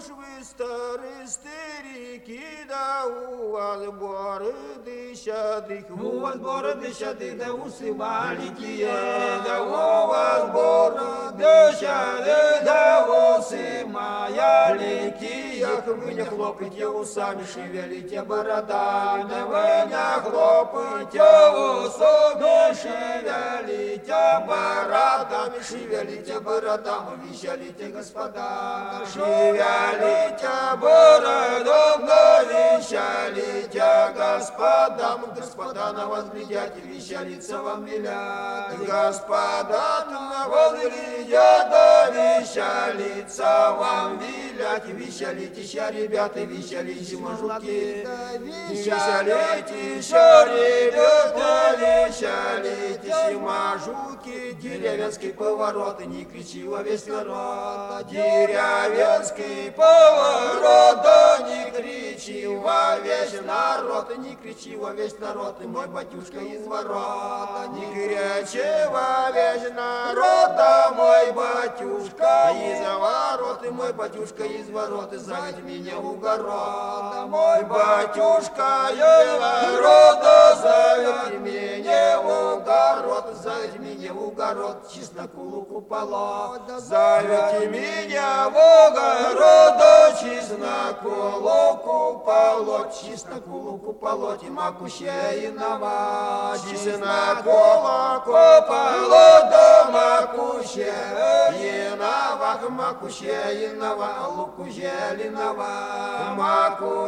уж вы старые старики, да у вас бороды щадых, у вас бороды щадых, да усы маленькие, да у вас бороды щадых, да усы маленькие. Вы не хлопайте усами, шевелите бородами, вы не хлопайте усами, шевелите бородами, шевелите бородами, веселите, господа, шевелите бородами, веселите, господам, господа на вас глядят, и веселиться вам велят, господа на вас глядят, да веселиться вам велят, веселитесь, ребята, веселитесь, мужики, веселитесь, ребята, веселитесь, мужики, деревенский поворот, и не кричи во весь народ, деревенский поворот, да не кричи во весь народ, и не кричи во весь народ, и мой батюшка из ворот, не кричи во весь народ, да мой батюшка из ворот, и мой батюшка из ворот, и зовите меня в огород, мой батюшка из ворот, зовите меня в огород, зовите меня в огород, чесноку луку полот, зовите меня в огород, чесноку луку полот, чесноку луку полот, и маку щеиного, чесноку луку полот, да маку щеиного, маку щеиного, луку зеленого, маку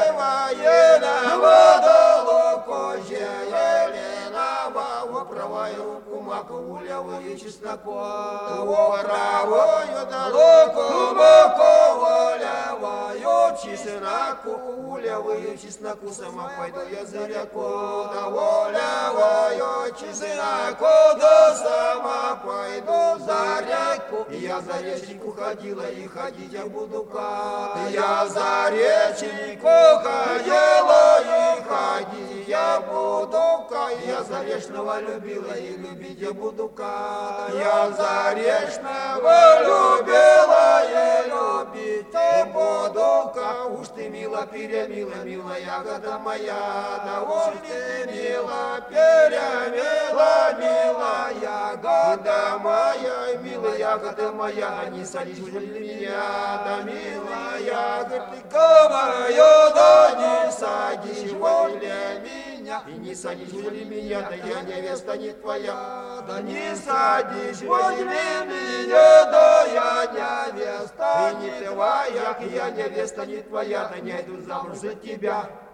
щеиного, да луку зеленого, во правую руку маку, у левую чесноку, во правую да луку маку, во левую чесноку, у левую чесноку, сама пойду я за реку, да во левую чесноку, да сама пойду за реку. Я за реченьку ходила и ходить я буду как. Я за реченьку ходила и ходить я буду как. Я Заречного любила и любить я буду как. Я Заречного любила и любить я буду как. Уж ты мила, перемила, милая ягода моя, да уж ты мила, перемила, милая ягода моя, милая ягода моя, не садись возле меня, да милая ягодка моя, да не садись возле меня, и не садись возле меня, да я невеста не твоя, да не садись возле меня, да я невеста не твоя, я невеста не твоя, да не иду замуж за тебя.